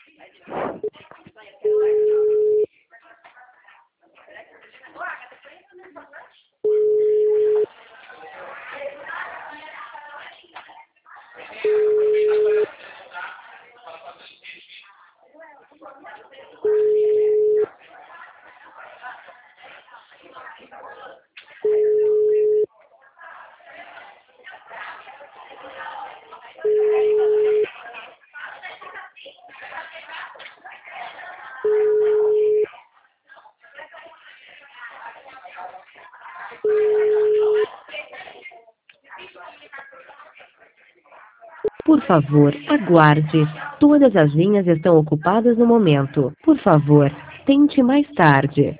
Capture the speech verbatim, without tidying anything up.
Por favor, aguarde. Todas as linhas estão ocupadas no momento. Por favor, tente mais tarde.